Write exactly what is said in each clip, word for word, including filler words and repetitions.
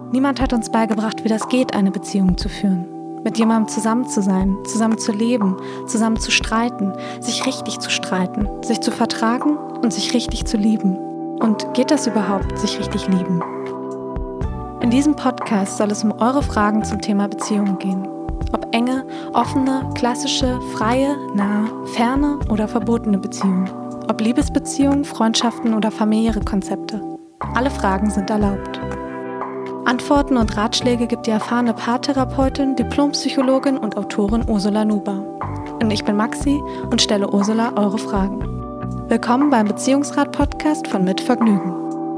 Niemand hat uns beigebracht, wie das geht, eine Beziehung zu führen. Mit jemandem zusammen zu sein, zusammen zu leben, zusammen zu streiten, sich richtig zu streiten, sich zu vertragen und sich richtig zu lieben. Und geht das überhaupt, sich richtig lieben? In diesem Podcast soll es um eure Fragen zum Thema Beziehung gehen. Ob enge, offene, klassische, freie, nahe, ferne oder verbotene Beziehungen. Ob Liebesbeziehungen, Freundschaften oder familiäre Konzepte. Alle Fragen sind erlaubt. Antworten und Ratschläge gibt die erfahrene Paartherapeutin, Diplompsychologin und Autorin Ursula Nuber. Und ich bin Maxi und stelle Ursula eure Fragen. Willkommen beim Beziehungsrat-Podcast von Mit Vergnügen.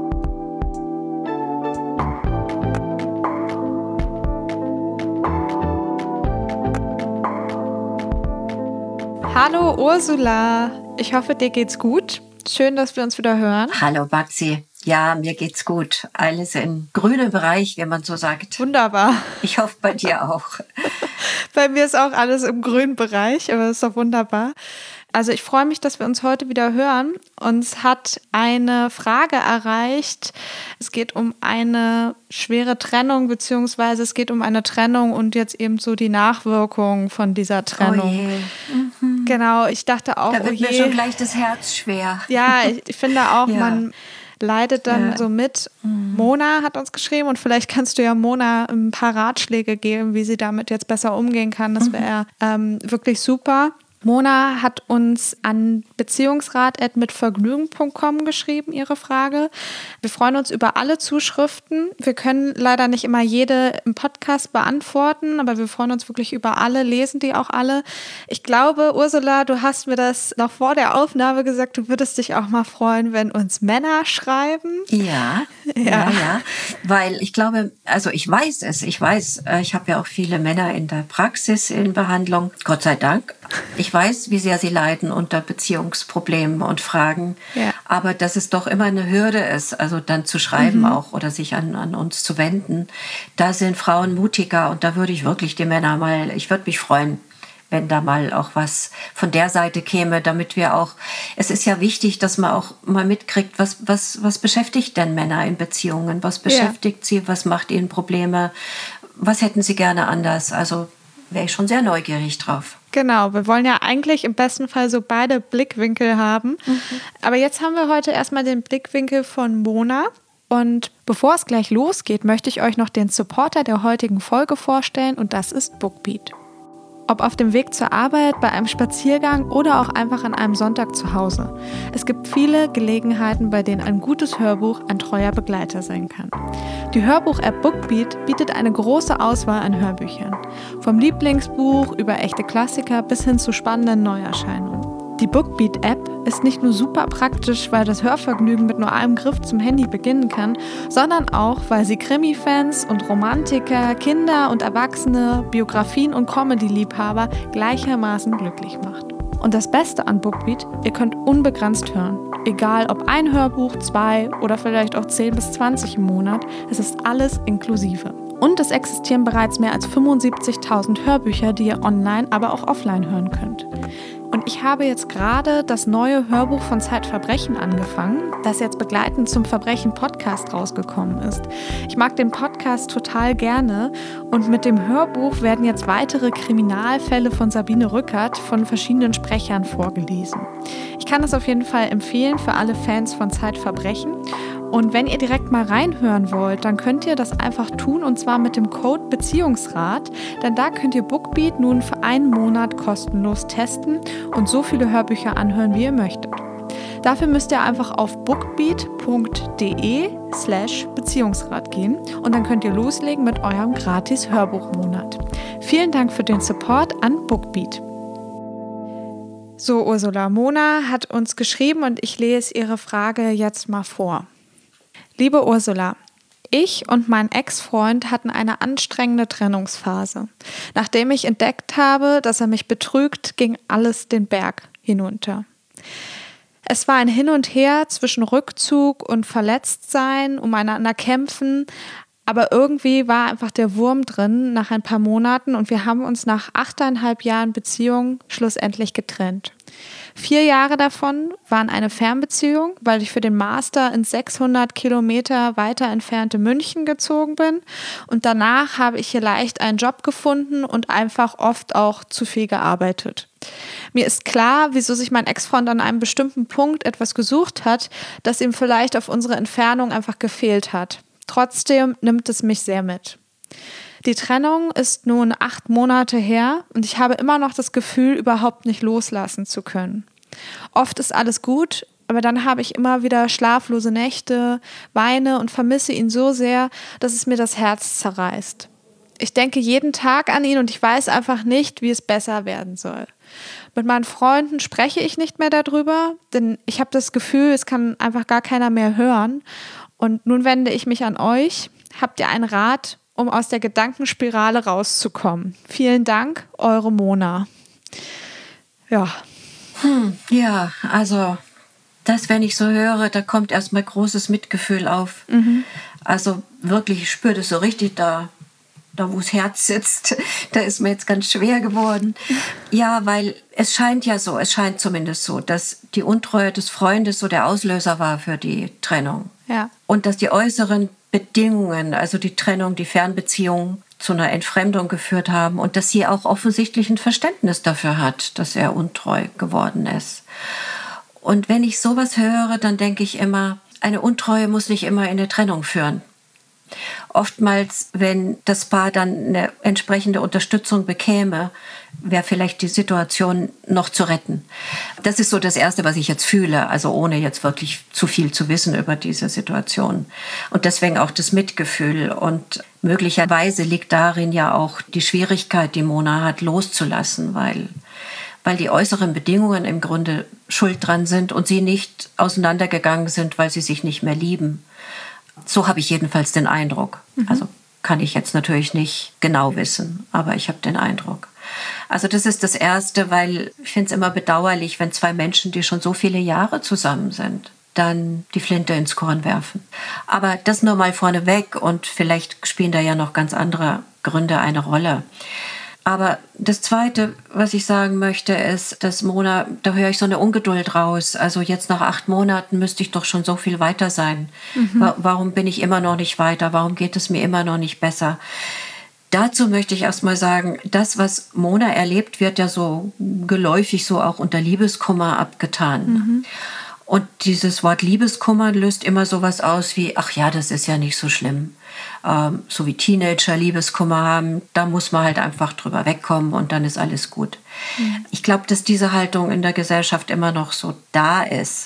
Hallo Ursula, ich hoffe, dir geht's gut. Schön, dass wir uns wieder hören. Hallo Maxi. Ja, mir geht's gut. Alles im grünen Bereich, wenn man so sagt. Wunderbar. Ich hoffe, bei dir auch. Bei mir ist auch alles im grünen Bereich, aber das ist doch wunderbar. Also ich freue mich, dass wir uns heute wieder hören. Uns hat eine Frage erreicht. Es geht um eine schwere Trennung, beziehungsweise es geht um eine Trennung und jetzt eben so die Nachwirkungen von dieser Trennung. Oh je. Mhm. Genau, ich dachte auch, da wird oh je. mir schon gleich das Herz schwer. Ja, ich, ich finde auch, ja. man leidet dann ja. so mit. Mhm. Mona hat uns geschrieben und vielleicht kannst du ja Mona ein paar Ratschläge geben, wie sie damit jetzt besser umgehen kann. Das wäre ähm, wirklich super. Mona hat uns an beziehungsrat at mitvergnügen punkt com geschrieben, ihre Frage. Wir freuen uns über alle Zuschriften. Wir können leider nicht immer jede im Podcast beantworten, aber wir freuen uns wirklich über alle, lesen die auch alle. Ich glaube, Ursula, du hast mir das noch vor der Aufnahme gesagt, du würdest dich auch mal freuen, wenn uns Männer schreiben. Ja, ja, ja, ja. Weil ich glaube, also ich weiß es, ich weiß, ich habe ja auch viele Männer in der Praxis in Behandlung, Gott sei Dank. Ich weiß, wie sehr sie leiden unter Beziehungsproblemen und Fragen, ja. aber dass es doch immer eine Hürde ist, also dann zu schreiben mhm. auch oder sich an, an uns zu wenden. Da sind Frauen mutiger und da würde ich wirklich die Männer mal, ich würde mich freuen, wenn da mal auch was von der Seite käme, damit wir auch, es ist ja wichtig, dass man auch mal mitkriegt, was, was, was beschäftigt denn Männer in Beziehungen, was beschäftigt ja. sie, was macht ihnen Probleme, was hätten sie gerne anders, also wäre ich schon sehr neugierig drauf. Genau, wir wollen ja eigentlich im besten Fall so beide Blickwinkel haben. Mhm. Aber jetzt haben wir heute erstmal den Blickwinkel von Mona. Und bevor es gleich losgeht, möchte ich euch noch den Supporter der heutigen Folge vorstellen und das ist Bookbeat. Ob auf dem Weg zur Arbeit, bei einem Spaziergang oder auch einfach an einem Sonntag zu Hause. Es gibt viele Gelegenheiten, bei denen ein gutes Hörbuch ein treuer Begleiter sein kann. Die Hörbuch-App Bookbeat bietet eine große Auswahl an Hörbüchern. Vom Lieblingsbuch über echte Klassiker bis hin zu spannenden Neuerscheinungen. Die Bookbeat-App ist nicht nur super praktisch, weil das Hörvergnügen mit nur einem Griff zum Handy beginnen kann, sondern auch, weil sie Krimi-Fans und Romantiker, Kinder und Erwachsene, Biografien und Comedy-Liebhaber gleichermaßen glücklich macht. Und das Beste an Bookbeat, ihr könnt unbegrenzt hören. Egal ob ein Hörbuch, zwei oder vielleicht auch zehn bis zwanzig im Monat, es ist alles inklusive. Und es existieren bereits mehr als fünfundsiebzigtausend Hörbücher, die ihr online, aber auch offline hören könnt. Und ich habe jetzt gerade das neue Hörbuch von Zeitverbrechen angefangen, das jetzt begleitend zum Verbrechen-Podcast rausgekommen ist. Ich mag den Podcast total gerne und mit dem Hörbuch werden jetzt weitere Kriminalfälle von Sabine Rückert von verschiedenen Sprechern vorgelesen. Ich kann das auf jeden Fall empfehlen für alle Fans von Zeitverbrechen. Und wenn ihr direkt mal reinhören wollt, dann könnt ihr das einfach tun und zwar mit dem Code Beziehungsrat, denn da könnt ihr Bookbeat nun für einen Monat kostenlos testen und so viele Hörbücher anhören, wie ihr möchtet. Dafür müsst ihr einfach auf bookbeat punkt de slash Beziehungsrat gehen und dann könnt ihr loslegen mit eurem gratis Hörbuchmonat. Vielen Dank für den Support an Bookbeat. So, Ursula, Mona hat uns geschrieben und ich lese ihre Frage jetzt mal vor. Liebe Ursula, ich und mein Ex-Freund hatten eine anstrengende Trennungsphase. Nachdem ich entdeckt habe, dass er mich betrügt, ging alles den Berg hinunter. Es war ein Hin und Her zwischen Rückzug und Verletztsein, umeinander kämpfen, aber irgendwie war einfach der Wurm drin nach ein paar Monaten und wir haben uns nach achteinhalb Jahren Beziehung schlussendlich getrennt. Vier Jahre davon waren eine Fernbeziehung, weil ich für den Master ins sechshundert Kilometer weiter entfernte München gezogen bin. Und danach habe ich hier leicht einen Job gefunden und einfach oft auch zu viel gearbeitet. Mir ist klar, wieso sich mein Ex-Freund an einem bestimmten Punkt etwas gesucht hat, das ihm vielleicht auf unsere Entfernung einfach gefehlt hat. Trotzdem nimmt es mich sehr mit. Die Trennung ist nun acht Monate her und ich habe immer noch das Gefühl, überhaupt nicht loslassen zu können. Oft ist alles gut, aber dann habe ich immer wieder schlaflose Nächte, weine und vermisse ihn so sehr, dass es mir das Herz zerreißt. Ich denke jeden Tag an ihn und ich weiß einfach nicht, wie es besser werden soll. Mit meinen Freunden spreche ich nicht mehr darüber, denn ich habe das Gefühl, es kann einfach gar keiner mehr hören. Und nun wende ich mich an euch. Habt ihr einen Rat, um aus der Gedankenspirale rauszukommen? Vielen Dank, eure Mona. Ja. Hm, ja, also das, wenn ich so höre, da kommt erstmal großes Mitgefühl auf. Mhm. Also wirklich, ich spüre das so richtig da. Da, wo das Herz sitzt, da ist mir jetzt ganz schwer geworden. Ja, weil es scheint ja so, es scheint zumindest so, dass die Untreue des Freundes so der Auslöser war für die Trennung. Ja. Und dass die äußeren Bedingungen, also die Trennung, die Fernbeziehung, zu einer Entfremdung geführt haben und dass sie auch offensichtlich ein Verständnis dafür hat, dass er untreu geworden ist. Und wenn ich sowas höre, dann denke ich immer, eine Untreue muss nicht immer in eine Trennung führen. Oftmals, wenn das Paar dann eine entsprechende Unterstützung bekäme, wäre vielleicht die Situation noch zu retten. Das ist so das Erste, was ich jetzt fühle, also ohne jetzt wirklich zu viel zu wissen über diese Situation. Und deswegen auch das Mitgefühl. Und möglicherweise liegt darin ja auch die Schwierigkeit, die Mona hat, loszulassen, weil, weil die äußeren Bedingungen im Grunde schuld dran sind und sie nicht auseinandergegangen sind, weil sie sich nicht mehr lieben. So habe ich jedenfalls den Eindruck. Mhm. Also kann ich jetzt natürlich nicht genau wissen, aber ich habe den Eindruck. Also das ist das Erste, weil ich finde es immer bedauerlich, wenn zwei Menschen, die schon so viele Jahre zusammen sind, dann die Flinte ins Korn werfen. Aber das nur mal vorneweg und vielleicht spielen da ja noch ganz andere Gründe eine Rolle. Aber das Zweite, was ich sagen möchte, ist, dass Mona, da höre ich so eine Ungeduld raus. Also jetzt nach acht Monaten müsste ich doch schon so viel weiter sein. Mhm. Warum bin ich immer noch nicht weiter? Warum geht es mir immer noch nicht besser? Dazu möchte ich erst mal sagen, das, was Mona erlebt, wird ja so geläufig so auch unter Liebeskummer abgetan. Mhm. Und dieses Wort Liebeskummer löst immer sowas aus wie, ach ja, das ist ja nicht so schlimm. Ähm, so wie Teenager Liebeskummer haben, da muss man halt einfach drüber wegkommen und dann ist alles gut. Mhm. Ich glaube, dass diese Haltung in der Gesellschaft immer noch so da ist.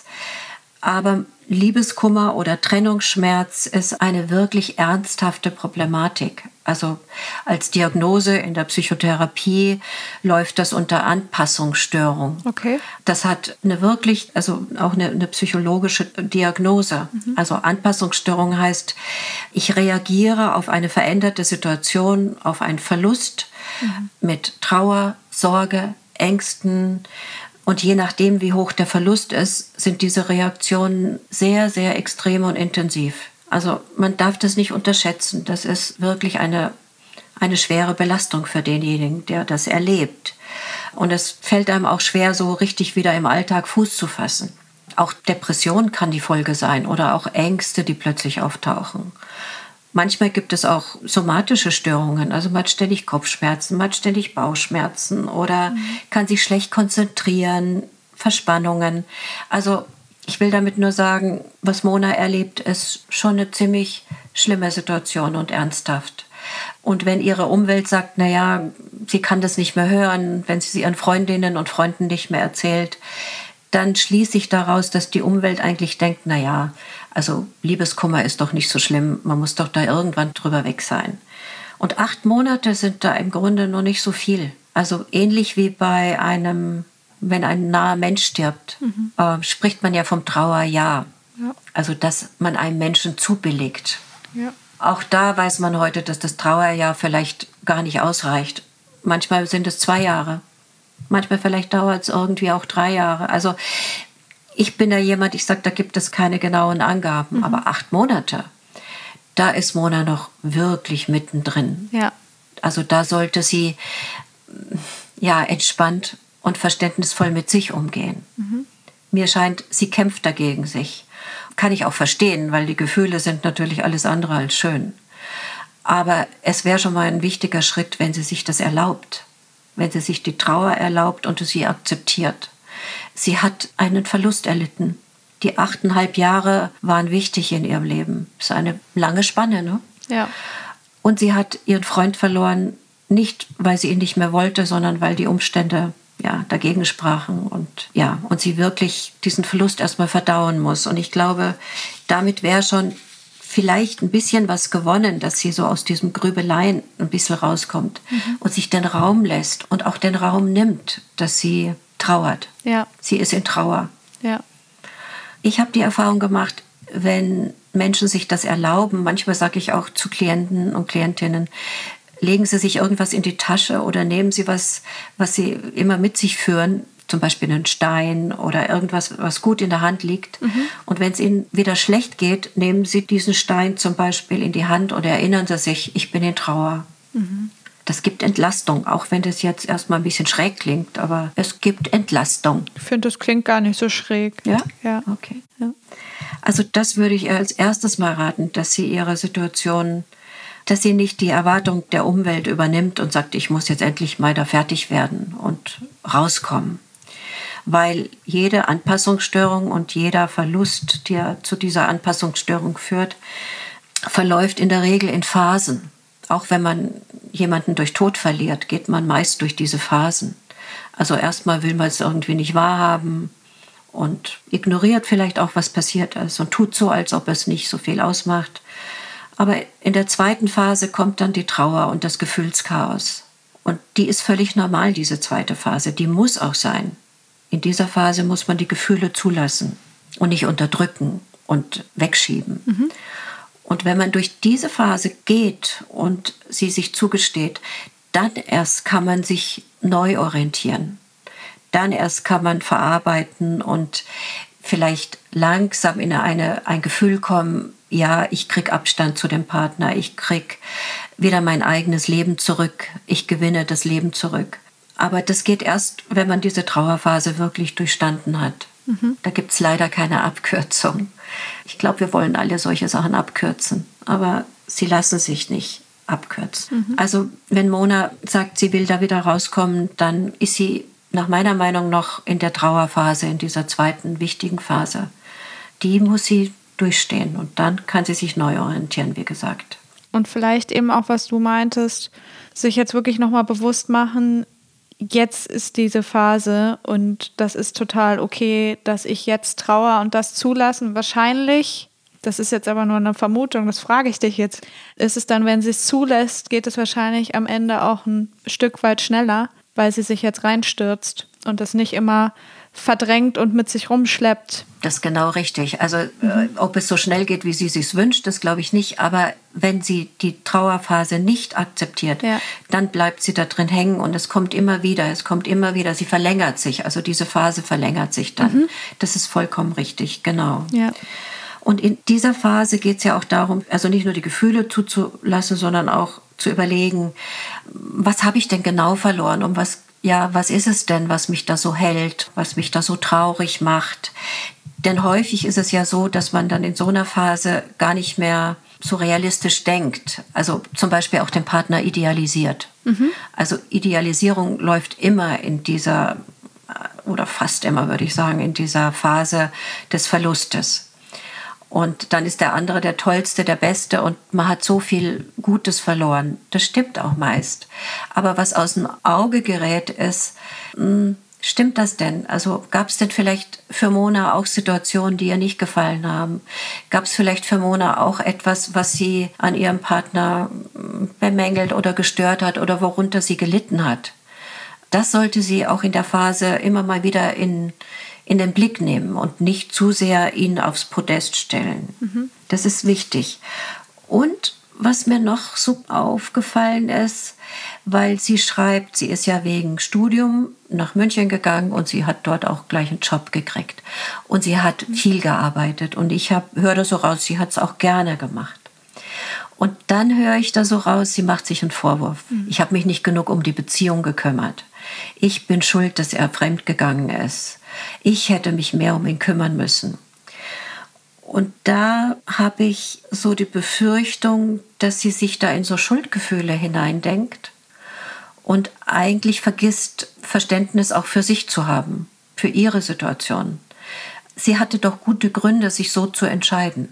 Aber Liebeskummer oder Trennungsschmerz ist eine wirklich ernsthafte Problematik. Also als Diagnose in der Psychotherapie läuft das unter Anpassungsstörung. Okay. Das hat eine wirklich, also auch eine, eine psychologische Diagnose. Mhm. Also Anpassungsstörung heißt, ich reagiere auf eine veränderte Situation, auf einen Verlust mhm. mit Trauer, Sorge, Ängsten. Und je nachdem, wie hoch der Verlust ist, sind diese Reaktionen sehr, sehr extrem und intensiv. Also man darf das nicht unterschätzen. Das ist wirklich eine, eine schwere Belastung für denjenigen, der das erlebt. Und es fällt einem auch schwer, so richtig wieder im Alltag Fuß zu fassen. Auch Depression kann die Folge sein oder auch Ängste, die plötzlich auftauchen. Manchmal gibt es auch somatische Störungen, also man hat ständig Kopfschmerzen, man hat ständig Bauchschmerzen oder mhm. kann sich schlecht konzentrieren, Verspannungen. Also ich will damit nur sagen, was Mona erlebt, ist schon eine ziemlich schlimme Situation und ernsthaft. Und wenn ihre Umwelt sagt, naja, sie kann das nicht mehr hören, wenn sie es ihren Freundinnen und Freunden nicht mehr erzählt, dann schließe ich daraus, dass die Umwelt eigentlich denkt, naja, also Liebeskummer ist doch nicht so schlimm, man muss doch da irgendwann drüber weg sein. Und acht Monate sind da im Grunde noch nicht so viel. Also ähnlich wie bei einem, wenn ein naher Mensch stirbt, mhm. äh, spricht man ja vom Trauerjahr. Ja. Also dass man einem Menschen zubilligt. Ja. Auch da weiß man heute, dass das Trauerjahr vielleicht gar nicht ausreicht. Manchmal sind es zwei Jahre. Manchmal vielleicht dauert es irgendwie auch drei Jahre. Also ich bin da jemand, ich sage, da gibt es keine genauen Angaben. Mhm. Aber acht Monate, da ist Mona noch wirklich mittendrin. Ja. Also da sollte sie ja entspannt und verständnisvoll mit sich umgehen. Mhm. Mir scheint, sie kämpft dagegen sich. Kann ich auch verstehen, weil die Gefühle sind natürlich alles andere als schön. Aber es wäre schon mal ein wichtiger Schritt, wenn sie sich das erlaubt. Wenn sie sich die Trauer erlaubt und sie akzeptiert. Sie hat einen Verlust erlitten. Die achteinhalb Jahre waren wichtig in ihrem Leben. Das ist eine lange Spanne, ne? Ja. Und sie hat ihren Freund verloren, nicht weil sie ihn nicht mehr wollte, sondern weil die Umstände ja, dagegen sprachen und, ja, und sie wirklich diesen Verlust erstmal verdauen muss. Und ich glaube, damit wäre schon vielleicht ein bisschen was gewonnen, dass sie so aus diesem Grübeleien ein bisschen rauskommt mhm. und sich den Raum lässt und auch den Raum nimmt, dass sie trauert. Ja. Sie ist in Trauer. Ja. Ich habe die Erfahrung gemacht, wenn Menschen sich das erlauben, manchmal sage ich auch zu Klienten und Klientinnen, legen Sie sich irgendwas in die Tasche oder nehmen Sie was, was Sie immer mit sich führen, zum Beispiel einen Stein oder irgendwas, was gut in der Hand liegt. Mhm. Und wenn es Ihnen wieder schlecht geht, nehmen Sie diesen Stein zum Beispiel in die Hand und erinnern Sie sich, ich bin in Trauer. Mhm. Das gibt Entlastung, auch wenn das jetzt erstmal ein bisschen schräg klingt, aber es gibt Entlastung. Ich finde, das klingt gar nicht so schräg. Ja? Ja. Okay. Ja. Also das würde ich als erstes mal raten, dass sie ihre Situation, dass sie nicht die Erwartung der Umwelt übernimmt und sagt, ich muss jetzt endlich mal da fertig werden und rauskommen. Weil jede Anpassungsstörung und jeder Verlust, der zu dieser Anpassungsstörung führt, verläuft in der Regel in Phasen. Auch wenn man jemanden durch Tod verliert, geht man meist durch diese Phasen. Also erstmal will man es irgendwie nicht wahrhaben und ignoriert vielleicht auch, was passiert ist und tut so, als ob es nicht so viel ausmacht. Aber in der zweiten Phase kommt dann die Trauer und das Gefühlschaos. Und die ist völlig normal, diese zweite Phase. Die muss auch sein. In dieser Phase muss man die Gefühle zulassen und nicht unterdrücken und wegschieben. Mhm. Und wenn man durch diese Phase geht und sie sich zugesteht, dann erst kann man sich neu orientieren. Dann erst kann man verarbeiten und vielleicht langsam in eine, ein Gefühl kommen, ja, ich krieg Abstand zu dem Partner, ich krieg wieder mein eigenes Leben zurück, ich gewinne das Leben zurück. Aber das geht erst, wenn man diese Trauerphase wirklich durchstanden hat. Mhm. Da gibt es leider keine Abkürzung. Ich glaube, wir wollen alle solche Sachen abkürzen, aber sie lassen sich nicht abkürzen. Mhm. Also wenn Mona sagt, sie will da wieder rauskommen, dann ist sie nach meiner Meinung noch in der Trauerphase, in dieser zweiten wichtigen Phase. Die muss sie durchstehen und dann kann sie sich neu orientieren, wie gesagt. Und vielleicht eben auch, was du meintest, sich jetzt wirklich nochmal bewusst machen, jetzt ist diese Phase und das ist total okay, dass ich jetzt trauere und das zulassen. Wahrscheinlich, das ist jetzt aber nur eine Vermutung, das frage ich dich jetzt, ist es dann, wenn sie es zulässt, geht es wahrscheinlich am Ende auch ein Stück weit schneller, weil sie sich jetzt reinstürzt und das nicht immer verdrängt und mit sich rumschleppt. Das ist genau richtig. Also mhm. äh, ob es so schnell geht, wie sie sich wünscht, das glaube ich nicht. Aber wenn sie die Trauerphase nicht akzeptiert, ja. dann bleibt sie da drin hängen und es kommt immer wieder, es kommt immer wieder, sie verlängert sich. Also diese Phase verlängert sich dann. Mhm. Das ist vollkommen richtig, genau. Ja. Und in dieser Phase geht es ja auch darum, also nicht nur die Gefühle zuzulassen, sondern auch zu überlegen, was habe ich denn genau verloren, um was Ja, was ist es denn, was mich da so hält, was mich da so traurig macht? Denn häufig ist es ja so, dass man dann in so einer Phase gar nicht mehr so realistisch denkt. Also zum Beispiel auch den Partner idealisiert. Mhm. Also Idealisierung läuft immer in dieser, oder fast immer, würde ich sagen, in dieser Phase des Verlustes. Und dann ist der andere der Tollste, der Beste und man hat so viel Gutes verloren. Das stimmt auch meist. Aber was aus dem Auge gerät ist, mh, stimmt das denn? Also gab es denn vielleicht für Mona auch Situationen, die ihr nicht gefallen haben? Gab es vielleicht für Mona auch etwas, was sie an ihrem Partner bemängelt oder gestört hat oder worunter sie gelitten hat? Das sollte sie auch in der Phase immer mal wieder in in den Blick nehmen und nicht zu sehr ihn aufs Podest stellen. Mhm. Das ist wichtig. Und was mir noch so aufgefallen ist, weil sie schreibt, sie ist ja wegen Studium nach München gegangen und sie hat dort auch gleich einen Job gekriegt. Und sie hat mhm. viel gearbeitet und ich höre da so raus, sie hat es auch gerne gemacht. Und dann höre ich da so raus, sie macht sich einen Vorwurf. Mhm. Ich habe mich nicht genug um die Beziehung gekümmert. Ich bin schuld, dass er fremdgegangen ist. Ich hätte mich mehr um ihn kümmern müssen. Und da habe ich so die Befürchtung, dass sie sich da in so Schuldgefühle hineindenkt und eigentlich vergisst, Verständnis auch für sich zu haben, für ihre Situation. Sie hatte doch gute Gründe, sich so zu entscheiden.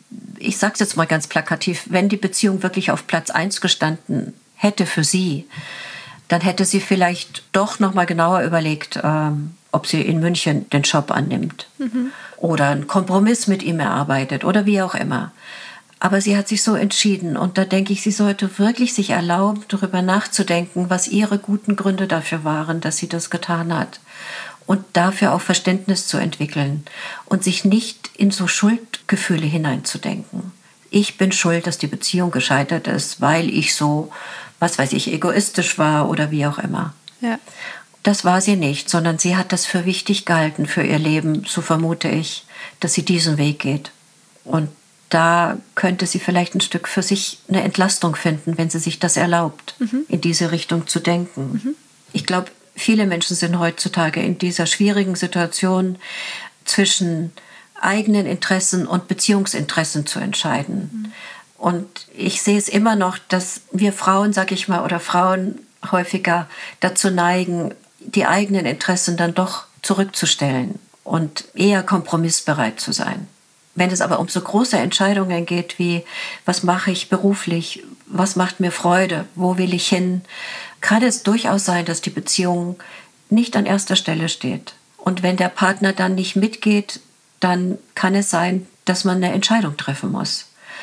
Ich sage es jetzt mal ganz plakativ, wenn die Beziehung wirklich auf Platz eins gestanden hätte für sie, dann hätte sie vielleicht doch noch mal genauer überlegt, ähm, ob sie in München den Job annimmt mhm. oder einen Kompromiss mit ihm erarbeitet oder wie auch immer. Aber sie hat sich so entschieden und da denke ich, sie sollte wirklich sich erlauben, darüber nachzudenken, was ihre guten Gründe dafür waren, dass sie das getan hat. Und dafür auch Verständnis zu entwickeln und sich nicht in so Schuldgefühle hineinzudenken. Ich bin schuld, dass die Beziehung gescheitert ist, weil ich so, was weiß ich, egoistisch war oder wie auch immer. Ja. Das war sie nicht, sondern sie hat das für wichtig gehalten für ihr Leben, so vermute ich, dass sie diesen Weg geht. Und da könnte sie vielleicht ein Stück für sich eine Entlastung finden, wenn sie sich das erlaubt, mhm. in diese Richtung zu denken. Mhm. Ich glaube, viele Menschen sind heutzutage in dieser schwierigen Situation zwischen eigenen Interessen und Beziehungsinteressen zu entscheiden. Mhm. Und ich sehe es immer noch, dass wir Frauen, sag ich mal, oder Frauen häufiger dazu neigen, die eigenen Interessen dann doch zurückzustellen und eher kompromissbereit zu sein. Wenn es aber um so große Entscheidungen geht wie, was mache ich beruflich, was macht mir Freude, wo will ich hin, kann es durchaus sein, dass die Beziehung nicht an erster Stelle steht. Und wenn der Partner dann nicht mitgeht, dann kann es sein, dass man eine Entscheidung treffen muss.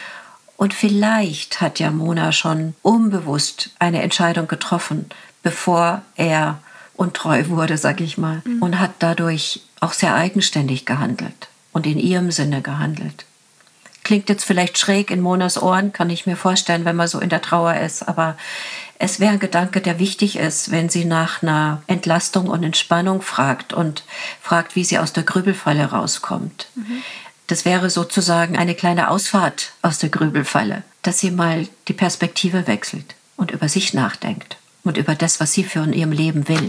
Und vielleicht hat ja Mona schon unbewusst eine Entscheidung getroffen, bevor er untreu wurde, sag ich mal, mhm. und hat dadurch auch sehr eigenständig gehandelt und in ihrem Sinne gehandelt. Klingt jetzt vielleicht schräg in Monas Ohren, kann ich mir vorstellen, wenn man so in der Trauer ist, aber es wäre ein Gedanke, der wichtig ist, wenn sie nach einer Entlastung und Entspannung fragt und fragt, wie sie aus der Grübelfalle rauskommt. Mhm. Das wäre sozusagen eine kleine Ausfahrt aus der Grübelfalle, dass sie mal die Perspektive wechselt und über sich nachdenkt und über das, was sie für in ihrem Leben will.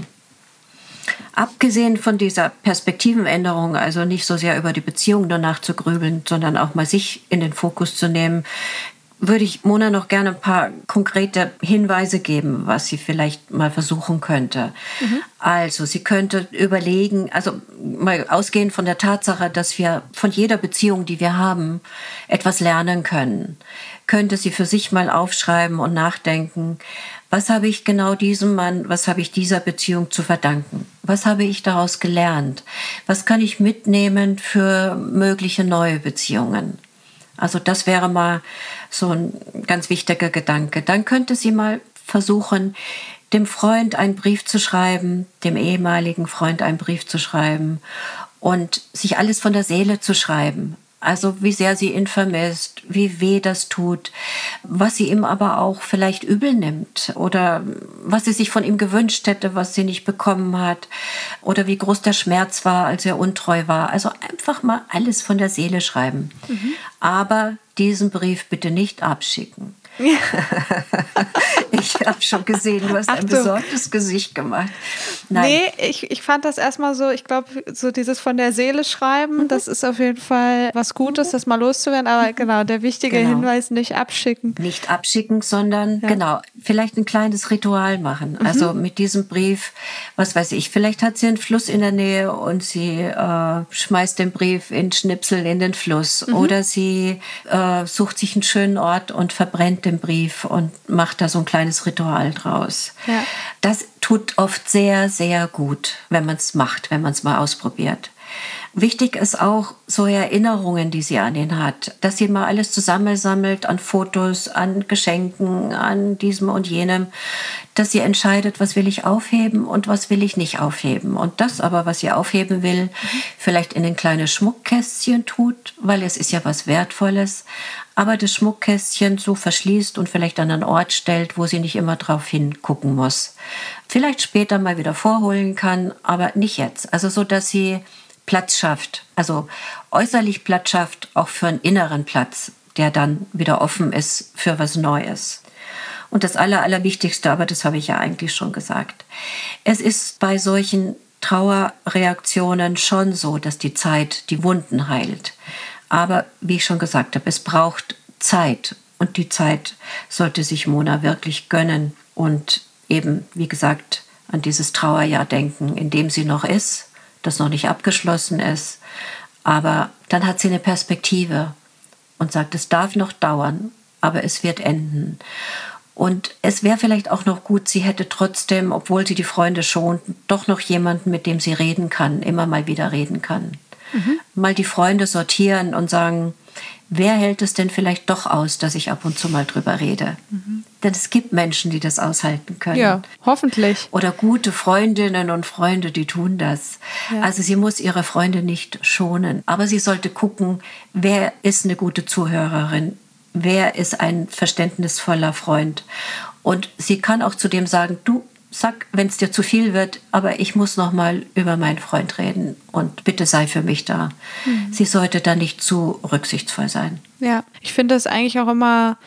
Abgesehen von dieser Perspektivenänderung, also nicht so sehr über die Beziehung danach zu grübeln, sondern auch mal sich in den Fokus zu nehmen, würde ich Mona noch gerne ein paar konkrete Hinweise geben, was sie vielleicht mal versuchen könnte. Mhm. Also sie könnte überlegen, also mal ausgehend von der Tatsache, dass wir von jeder Beziehung, die wir haben, etwas lernen können, könnte sie für sich mal aufschreiben und nachdenken, was habe ich genau diesem Mann, was habe ich dieser Beziehung zu verdanken? Was habe ich daraus gelernt? Was kann ich mitnehmen für mögliche neue Beziehungen? Also das wäre mal so ein ganz wichtiger Gedanke. Dann könnte sie mal versuchen, dem Freund einen Brief zu schreiben, dem ehemaligen Freund einen Brief zu schreiben und sich alles von der Seele zu schreiben. Also wie sehr sie ihn vermisst, wie weh das tut, was sie ihm aber auch vielleicht übel nimmt oder was sie sich von ihm gewünscht hätte, was sie nicht bekommen hat oder wie groß der Schmerz war, als er untreu war. Also einfach mal alles von der Seele schreiben. Mhm. Aber diesen Brief bitte nicht abschicken. Ja. Ich habe schon gesehen, du hast Ach ein so. besorgtes Gesicht gemacht. Nein. Nee, ich, ich fand das erstmal so, ich glaube, so dieses von der Seele schreiben, mhm. das ist auf jeden Fall was Gutes, das mal loszuwerden. Aber genau, der wichtige genau. Hinweis, nicht abschicken. Nicht abschicken, sondern ja. genau, vielleicht ein kleines Ritual machen. Mhm. Also mit diesem Brief, was weiß ich, vielleicht hat sie einen Fluss in der Nähe und sie äh, schmeißt den Brief in Schnipsel in den Fluss. Mhm. Oder sie äh, sucht sich einen schönen Ort und verbrennt den Brief und macht da so ein kleines Ritual draus. Ja. Das tut oft sehr, sehr gut, wenn man es macht, wenn man es mal ausprobiert. Wichtig ist auch so Erinnerungen, die sie an ihn hat, dass sie mal alles zusammensammelt an Fotos, an Geschenken, an diesem und jenem, dass sie entscheidet, was will ich aufheben und was will ich nicht aufheben. Und das aber, was sie aufheben will, mhm. vielleicht in ein kleines Schmuckkästchen tut, weil es ist ja was Wertvolles, aber das Schmuckkästchen so verschließt und vielleicht an einen Ort stellt, wo sie nicht immer drauf hingucken muss. Vielleicht später mal wieder vorholen kann, aber nicht jetzt. Also so, dass sie Platz schafft, also äußerlich Platz schafft, auch für einen inneren Platz, der dann wieder offen ist für was Neues. Und das Aller, Allerwichtigste, aber das habe ich ja eigentlich schon gesagt. Es ist bei solchen Trauerreaktionen schon so, dass die Zeit die Wunden heilt. Aber wie ich schon gesagt habe, es braucht Zeit. Und die Zeit sollte sich Mona wirklich gönnen und eben, wie gesagt, an dieses Trauerjahr denken, in dem sie noch ist, das noch nicht abgeschlossen ist. Aber dann hat sie eine Perspektive und sagt, es darf noch dauern, aber es wird enden. Und es wäre vielleicht auch noch gut, sie hätte trotzdem, obwohl sie die Freunde schont, doch noch jemanden, mit dem sie reden kann, immer mal wieder reden kann. Mhm. Mal die Freunde sortieren und sagen, wer hält es denn vielleicht doch aus, dass ich ab und zu mal drüber rede? Mhm. Denn es gibt Menschen, die das aushalten können. Ja, hoffentlich. Oder gute Freundinnen und Freunde, die tun das. Ja. Also sie muss ihre Freunde nicht schonen. Aber sie sollte gucken, wer ist eine gute Zuhörerin? Wer ist ein verständnisvoller Freund? Und sie kann auch zu dem sagen, du, sag, wenn es dir zu viel wird, aber ich muss noch mal über meinen Freund reden und bitte sei für mich da. Mhm. Sie sollte da nicht zu rücksichtsvoll sein. Ja, ich finde das eigentlich auch immer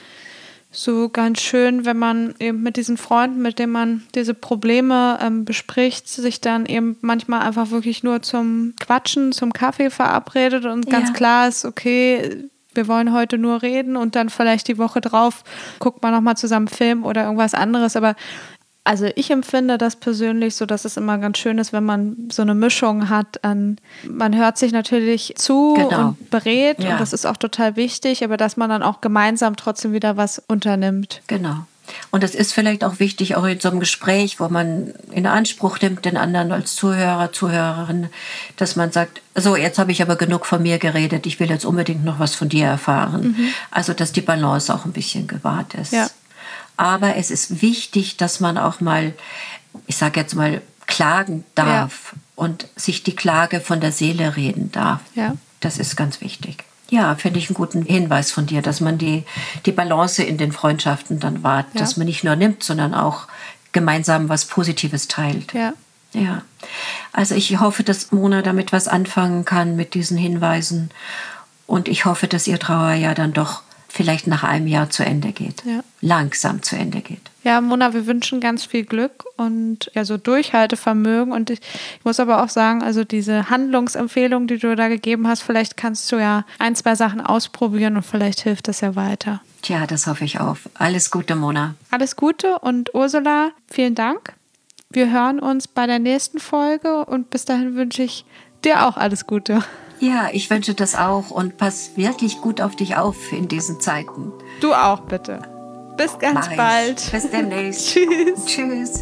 so ganz schön, wenn man eben mit diesen Freunden, mit denen man diese Probleme ähm, bespricht, sich dann eben manchmal einfach wirklich nur zum Quatschen, zum Kaffee verabredet und ganz ja. klar ist, okay, wir wollen heute nur reden und dann vielleicht die Woche drauf guckt man nochmal zusammen Film oder irgendwas anderes, aber also ich empfinde das persönlich so, dass es immer ganz schön ist, wenn man so eine Mischung hat an, man hört sich natürlich zu genau. und berät ja. und das ist auch total wichtig, aber dass man dann auch gemeinsam trotzdem wieder was unternimmt. Genau. Und das ist vielleicht auch wichtig, auch in so einem Gespräch, wo man in Anspruch nimmt, den anderen als Zuhörer, Zuhörerin, dass man sagt, so, jetzt habe ich aber genug von mir geredet, ich will jetzt unbedingt noch was von dir erfahren. Mhm. Also, dass die Balance auch ein bisschen gewahrt ist. Ja. Aber es ist wichtig, dass man auch mal, ich sage jetzt mal, klagen darf ja. und sich die Klage von der Seele reden darf. Ja. Das ist ganz wichtig. Ja, finde ich einen guten Hinweis von dir, dass man die, die Balance in den Freundschaften dann wahrt, ja. dass man nicht nur nimmt, sondern auch gemeinsam was Positives teilt. Ja. Ja. Also ich hoffe, dass Mona damit was anfangen kann mit diesen Hinweisen und ich hoffe, dass ihr Trauerjahr dann doch vielleicht nach einem Jahr zu Ende geht. Ja. Langsam zu Ende geht. Ja, Mona, wir wünschen ganz viel Glück und ja, so Durchhaltevermögen. Und ich, ich muss aber auch sagen, also diese Handlungsempfehlung, die du da gegeben hast, vielleicht kannst du ja ein, zwei Sachen ausprobieren und vielleicht hilft das ja weiter. Tja, das hoffe ich auch. Alles Gute, Mona. Alles Gute und Ursula, vielen Dank. Wir hören uns bei der nächsten Folge und bis dahin wünsche ich dir auch alles Gute. Ja, ich wünsche das auch und pass wirklich gut auf dich auf in diesen Zeiten. Du auch, bitte. Bis ganz bald. Bis demnächst. Tschüss. Tschüss.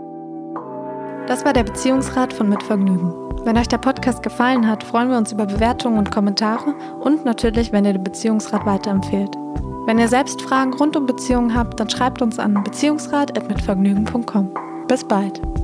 Das war der Beziehungsrat von Mit Vergnügen. Wenn euch der Podcast gefallen hat, freuen wir uns über Bewertungen und Kommentare und natürlich, wenn ihr den Beziehungsrat weiterempfehlt. Wenn ihr selbst Fragen rund um Beziehungen habt, dann schreibt uns an beziehungsrat at mitvergnügen punkt com. Bis bald.